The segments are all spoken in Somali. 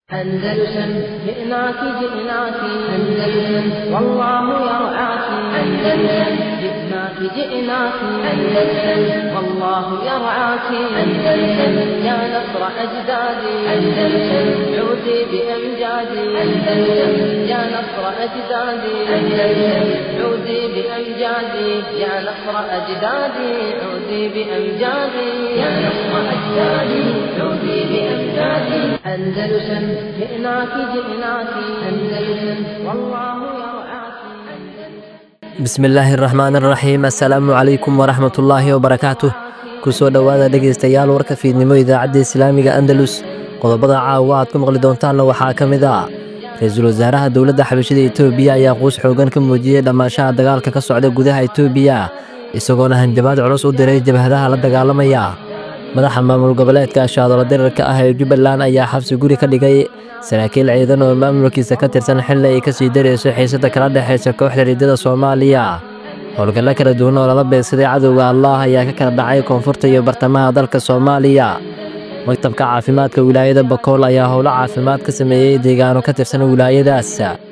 أندلسن جئناك جئناك أندلسن والله يرعاك أندلسن جئناك جئناك أندلسن والله يرعاك أندلسن يا نصر أجدادي أندلسن عودي بأمجادي أندلسن يا نصر أجدادي أندلسن عودي بأمجادي يا نصر أجدادي عودي بأمجادي يا نصر أجدادي عودي بأمجادي أندلسن جئناك جئناك أندلسن والله يرعاك بسم الله الرحمن الرحيم السلام عليكم ورحمة الله وبركاته kusoo dhawaada dhegeystayaal warka fiidnimo idaacadda islaamiga andalus qodobada caawa aad ku maqli doontaanna waxaa ka mid ah ra-iisul wasaaraha dowladda xabashida Itoobiya ayaa quus xoogan ka muujiyay dhammaashaha dagaalka ka socda gudaha Itoobiya isagoona hanjabaad culus u diray jabhadaha la dagaalamaya madaxa maamul goboleedka shaadala dirarka ah ee Jubbaland ayaa xabsi guri ka dhigay saraakiil ciidan oo maamulkiisa ka tirsan xilli ay ka sii dareyso xiisada kala dhaxaysa kooxda riddada Soomaaliya howlgalla kala duwan oo lala beegsaday cadowga Allah ayaa ka kala dhacay koonfurta iyo bartamaha dalka Soomaaliya maktabka caafimaadka wilaayada Bakool ayaa howlo caafimaad ka sameeyay deegaano ka tirsan wilaayadaas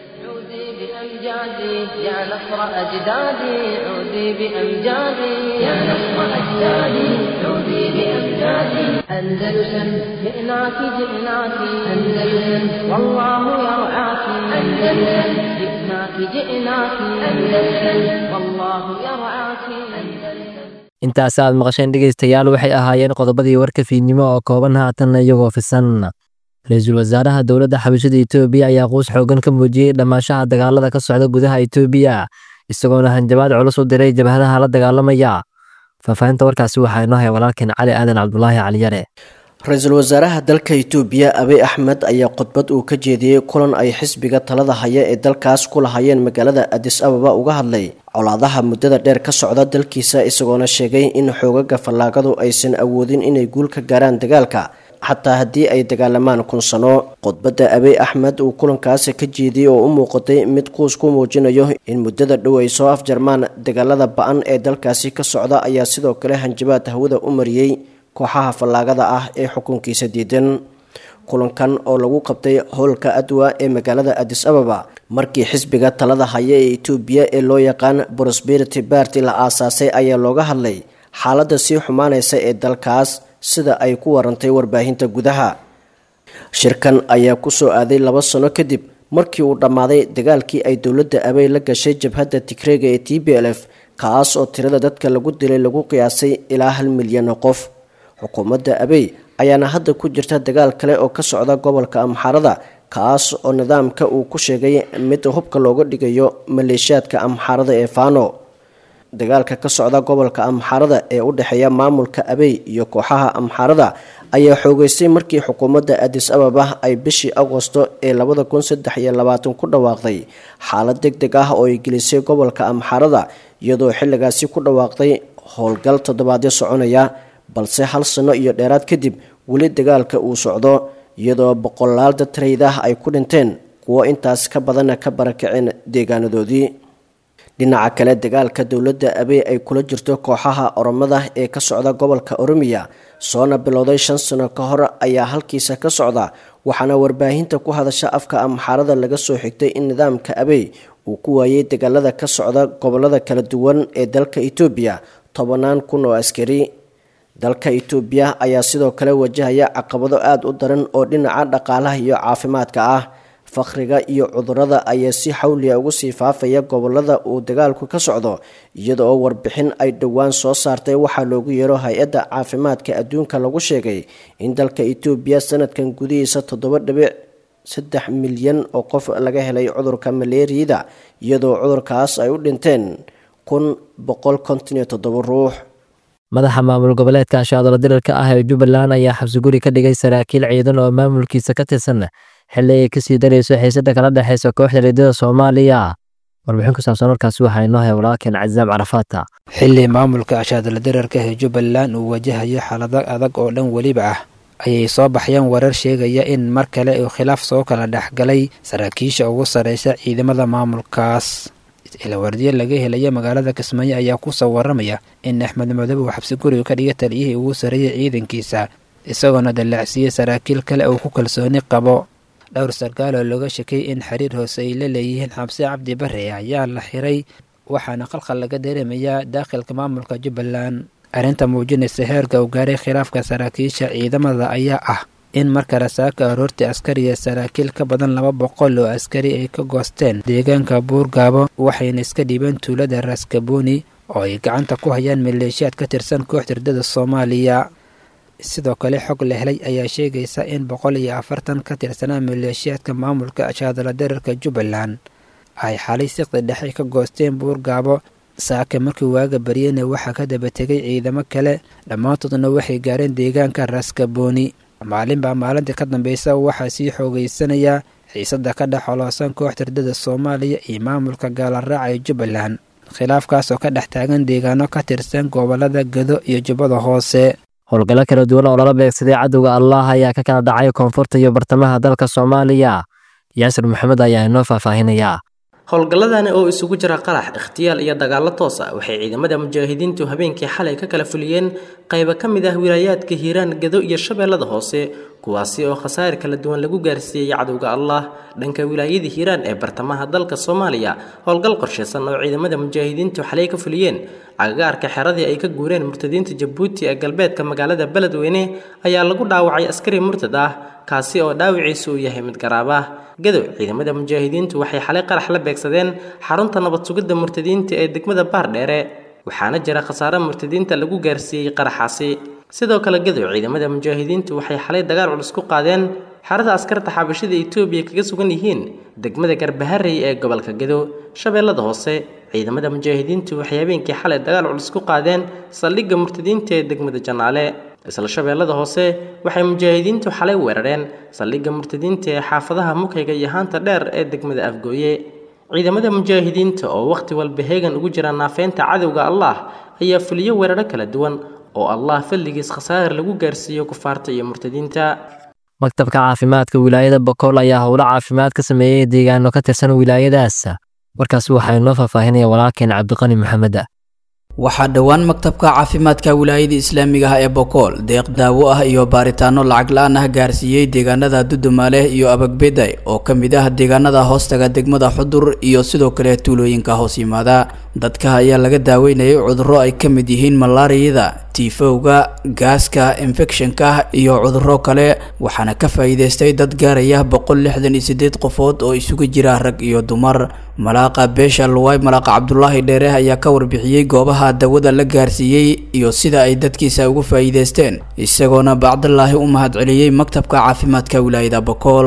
يا نصر أجدادي عودي بأمجادي يا نصر أجدادي عودي بأمجادي أندلسن جئناك جئناك أندلسن والله يرعاك أندلسن جئناك جئناك أندلسن والله يرعاك intaas aad maqasheen dhegeystayaal waxay ahaayeen qodobadii warka fiidnimo oo kooban haatan iyagoo fisan ra-iisul wasaaraha dowladda xabashida Itoobiya ayaa quus xoogan ka muujiyay dhammaashaha dagaalada ka socda gudaha Itoobiya isagoona hanjabaad culus u diray jabhadaha la dagaalamaya faafahinta warkaasi waxaa inoo hay walaalkeen Cali Aadan Cabdullaahi Cali Yare ra-iisul wasaaraha dalka Itoobiya Abiy Ahmed ayaa khudbad uu ka jeediyay kulan ay xisbiga talada haya ee dalkaas ku lahaayeen magaalada Addis Ababa uga hadlay colaadaha muddada dheer ka socda dalkiisa isagoona sheegay in xoogaga fallaagadu aysan awoodin inay guul ka gaaraan dagaalka xataa haddii ay dagaalamaan kun sano khudbadda Abiy Ahmed uu kulankaasi ka jeediyay oo u muuqatay mid quus ku muujinayo in muddada dhow ay soo afjarmaan dagaalada ba'an ee dalkaasi ka socda ayaa sidoo kale hanjabaad hawada u mariyay kooxaha fallaagada ah ee xukunkiisa diidan kulankan oo lagu qabtay howlka Adwa ee magaalada Addis Ababa markii xisbiga talada haya ee Itoobiya ee loo yaqaan Prosperity Party la aasaasay ayaa looga hadlay xaaladda sii xumaanaysa ee dalkaas sida ay ku warantay warbaahinta gudaha shirkan ayaa ku soo aaday 2 sano kadib markii uu dhammaaday dagaalkii ay dowladda Abiy la gashay jabhadda Tigreega ee TPLF kaas oo tirada dadka lagu dilay lagu qiyaasay ilaa 1 milyan oo qof xukuumadda Abiy ayaana hadda ku jirta dagaal kale oo ka socda gobolka Amxaarada kaas oo nidaamka uu ku sheegay mid hubka looga dhigayo maleeshiyaadka Amxaarada ee Faano dagaalka ka socda gobolka Amxaarada ee u dhaxeeya maamulka Abiy iyo kooxaha Amxaarada ayaa xoogaystay markii xukuumadda Addis Ababa ay bishii Agoosto ee 2023 ku dhawaaqday xaalad degdeg ah oo ay gelisay gobolka Amxaarada iyadoo xilligaasi ku dhawaaqday howlgal toddobaadyo soconaya balse 1 sano iyo dheeraad kadib weli dagaalka uu socdo iyadoo boqolaal dad rayid ah ay ku dhinteen kuwa intaas ka badan ka barakaceen deegaanadoodii dhinaca kale dagaalka dowladda Abiy ay kula jirto kooxaha Oromada ee ka socda gobolka Oromiya soona bilowday 5 sano ka hor ayaa halkiisa ka socda waxaana warbaahinta ku hadasha afka Amxaarada laga soo xigtay in nidaamka Abiy uu ku waayay dagaalada ka socda gobolada kala duwan ee dalka Itoobiya 10,000 oo askari dalka Itoobiya ayaa sidoo kale wajahaya caqabado aad u daran oo dhinaca dhaqaalaha iyo caafimaadka ah faqriga iyo cudurrada ayaa si xawli ah ugu sii faafaya gobolada uu dagaalku ka socdo iyadoo warbixin ay dhawaan soo saartay waxa loogu yeero hay'adda caafimaadka adduunka lagu sheegay in dalka Itoobiya sanadkan gudihiisa 7.3 milyan oo qof laga helay cudurka malaariyada iyadoo cudurkaas ay u dhinteen 157 ruux madaxa maamul goboleedka shaadala dirarka ah ee Jubbaland ayaa xabsi guri ka dhigay saraakiil ciidan oo maamulkiisa ka tirsan xilli ay ka sii dareyso xiisada kala dhaxaysa kooxda riddada Soomaaliya warbixin ku saabsan warkaasi waxaa inoo hay walaalkeen Cazaam Carafaata xilli maamulka shaadala dirarka ee Jubbaland uu wajahayo xaalado adag oo dhan waliba ah ayay soo baxayaan warar sheegaya in mar kale uu khilaaf soo kala dhaxgalay saraakiisha ugu sareysa ciidamada maamulkaas ila wardiye laga helay magaalada Kismaayo ayaa ku soo waramaya in Axmed Madoobe uu xabsi guri ka dhigay taliyihii ugu sareeyay ciidankiisa isagoona dalacsiyay saraakiil kale oo ku kalsooni qabo dhowr sarkaal oo looga shakay in xiriir hoose ay la leeyihiin xabse cabdi bare ayaa la xiray waxaana qalqal laga dareemayaa daakilka maamulka jubbaland. arrinta muujinaysa heerka uu gaaray khilaafka saraakiisha ciidamada ayaa ah in marka rasaaka aroortii askari iyo saraakiil ka badan 200 oo askari ay ka goosteen deegaanka buurgaabo waxayna iska dhiibeen tuulada raskabooni oo ay gacanta ku hayaan maleeshiyaad ka tirsan kooxda ardada Soomaaliya. sidoo kale xog la helay ayaa sheegaysa in 140 ka tirsanaa maleeshiyaadka maamulka ashaadala dhererka Jubbaland ay xalay siqda dhexe ka goosteen buurgaabo saaka markii waaga baryayna waxaa ka daba tegay ciidamo kale dhammaantoodna waxay gaareen deegaanka raskabooni. maalinbaa maalinta ka dambeysa waxaa sii xoogaysanaya xiisada ka dhex xoloosan kooxda ardada Soomaaliya iyo maamulka gaalaraaca ee Jubbaland khilaafkaas oo ka dhex taagan deegaano ka tirsan gobolada Gado iyo Jubbada Hoose. howlgalo kala duwan oo lala beegsaday cadowga Allah ayaa ka kala dhacay koonfurta iyo bartamaha dalka Soomaaliya. Yaasir Maxamed ayaa inoo faahfaahinaya. howlgalladani oo isugu jira qarax, ikhtiyaal iyo dagaallo toos ah waxay ciidamada mujaahidiintu habeenkii xalay ka kala fuliyeen qaybo ka mid ah wilaayaadka Hiiraan, Gado iyo Shabeellada Hoose kuwaasi oo khasaare kala duwan lagu gaarsiiyay cadowga Allah. dhanka wilaayada Hiiraan ee bartamaha dalka Soomaaliya howlgal qorsheysan oo ciidamada mujaahidiintu xalay ka fuliyeen agagaarka xeradii ay ka guureen murtadiinta Jabuuti ee galbeedka magaalada Beledweyne ayaa lagu dhaawacay askari murtad ah kaasi oo dhaawiciisu uu yahay mid garaab ah. Gado ciidamada mujaahidiintu waxay xalay qarax la beegsadeen xarunta nabad sugidda murtadiinta ee degmada Baardheere waxaana jira khasaare murtadiinta lagu gaarsiiyay qaraxaasi. sidoo kale Gado ciidamada mujaahidiintu waxay xalay dagaal culus ku qaadeen xarada askarta xabashida Itoobiya kaga sugan yihiin degmada Garbaharey ee gobolka Gado. Shabeellada Hoose ciidamada mujaahidiintu waxay habeenkii xalay dagaal culus ku qaadeen saldhigga murtadiinta ee degmada Janaale. isla Shabeellada Hoose waxay mujaahidiintu xalay weerareen saldhigga murtadiinta ee xaafadaha Mukayga iyo Haanta Dheer ee degmada Afgooye. ciidamada mujaahidiinta oo waqti walba heegan ugu jira naafeynta cadowga Allah ayaa fuliyo weeraro kala duwan oo Allah fadligiis khasaare lagu gaarsiiyo kufaarta iyo murtadiinta. maktabka caafimaadka wilaayada Boqol ayaa howlo caafimaad ka sameeyay deegaano ka tirsan wilaayadaas. warkaas waxaa inoo faahfaahinaya walaalkeen Cabdiqani Maxamed. waxaa dhowaan maktabka caafimaadka wilaayada islaamiga ah ee Boqol deeq daawo ah iyo baaritaano lacag la'aan ah gaarsiiyay deegaanada Dudumaale iyo Abagbeday oo ka mid ah deegaanada hoostaga degmada Xudur iyo sidoo kale tuulooyinka hoos yimaada. dadka ayaa laga daaweynayay cudurro ay ka mid yihiin malaariyada, tiifowga, gaaska, infectionka iyo cudurro kale waxaana ka faa'iideystay dad gaaraya 168 qofood oo isugu jira rag iyo dumar. malaaqa beesha Luway malaaqa Cabdullaahi Dheere ayaa ka warbixiyay goobaha dawada la gaarsiiyay iyo sida ay dadkiisa ugu faa'iideysteen isagoona bacdallaahi u mahadceliyay maktabka caafimaadka wilaayada Boqol.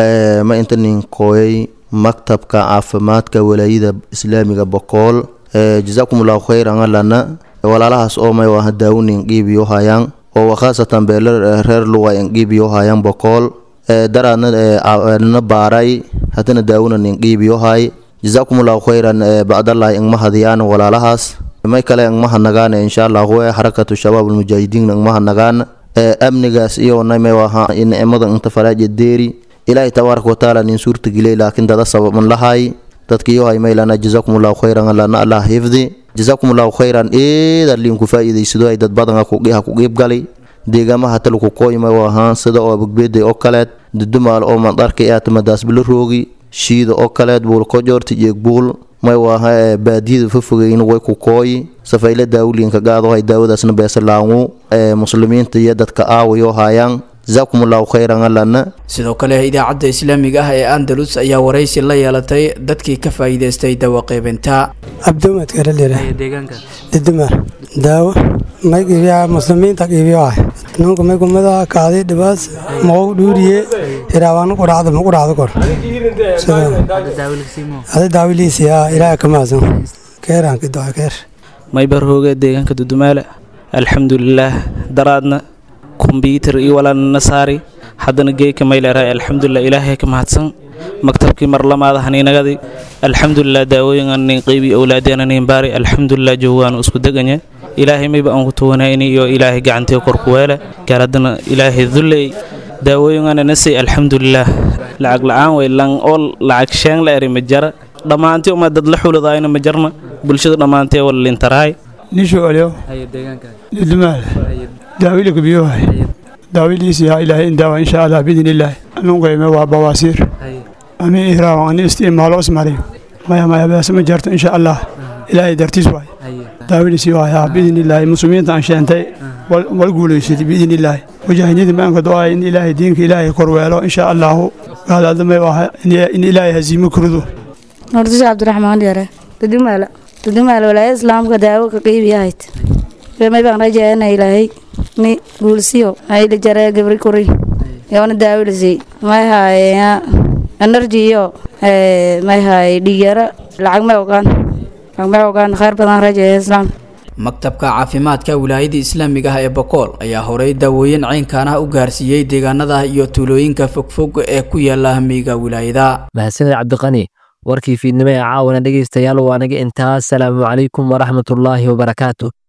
ma intanin qooyay maktabka caafimaadka wilaayada islaamiga Boqol. jazakumullahu khayran lana walaalahaas oo may waa daawunin qiibiyo hayaan oo khaasatan beelar reer Luway qiibiyo hayaan Boqol. daraadna baaray hadana daawunin qiibiyo hay jazakumullahu khayran bacdallahi in mahadiyaan walaalahaas may kale in mahadnagaan insha Allah waa harakatu shabaabul mujaahidiin in mahadnagaan amnigaas iyo nay waa in amada inta faraaje deeri ilaahay tabaaraka wa taala nin suurta gilay laakiin dada sababan lahay dadkiyo ay meelana jazakumullahu khayran lana Allah hifdi jazakumullahu khayran dalin ku faa'iideysido ay dad badan ku qeyb galay deegaamaha talku qooyma waa sida oo Abagbeday oo kale Dudumaal oo mandarka ee atamadaas bil roogi shiida oo kale buul ko joorti jeeg buul may waa baadiyada fufugeen way ku kooyi safayla daawlinka gaado ay daawadaasna beesalaangu muslimiinta iyo dadka aawayo hayaan jazakumullahu khayran lana. sidoo kale idaacadda islaamiga ah ee Andalus ayaa waraysi la yeelatay dadkii ka faa'iideystay daawo qaybinta. abduumad kale leeyahay deegaanka Dudumaal daawo maygiya muslimiinta qiibiyo ah nunka may kumada kaaday dhibaas moo dhuuriye iraawaan ku raacdo kor hada daawilisiya ilaa kamaasan keeran kido keer may barhooga deegaanka Dudumaal alxamdulillah daraadna computer iyo wala nasaari hadana geeyka mayleeray alxamdulillah ilaahay ka mahadsan maktabkii marlamaada haniinagadi alxamdulillah daawooyin aan qeybi awlaadana in baari alxamdulillah jawaan isku daganya ilaahay mayba aan ku toonayni iyo ilaahay gacantay kor ku weela garadana ilaahay dhulay daawooyin aan nasay alxamdulillah lacag la'aan way lan all lacag shan la eri majara dhamaantii uma dad la xuladaayna majarna bulshada dhamaantay wal lintaraay nisho aliyo ay deegaanka Dudumaal daawilka biyo hay daawiliisi ya ilaahay in daawa insha Allah bidin ilaahay نقول ما بواسير أنا إهرا وأنا استعمال أسمري ما بس ما جرت إن شاء الله إلهي درتي سواي داوي سواي بإذن الله مسلمين عشانتي والقول يسير بإذن الله وجاهدين ما أنك دعاء إن إلهي دينك إلهي كرويله إن شاء الله هذا ما يوها إن إلهي هزيم كردو نورتش عبد الرحمن يرى تدمال ولا إسلام كداو كقيب ياهت فما يبغى رجعنا إلهي ني بولسيو هاي اللي جرى قبل كوري يوم داوي لزي ما هاي أنرجيو ما هاي ديجرا العقم وكان خير بدن رجع إسلام maktabka caafimaadka wilaayada islaamiga ah ee Boqol ayaa horay daawooyin caynkaan ah u gaarsiiyay deegaanada iyo tuulooyinka fogfog ee ku yaala miyiga wilaayada. mahadsanid Cabdiqani warkii fiidnimo ee caawana dhageystayaal waa anaga intaas. Assalaamu calaykum waraxmatullaahi wabarakaatuh.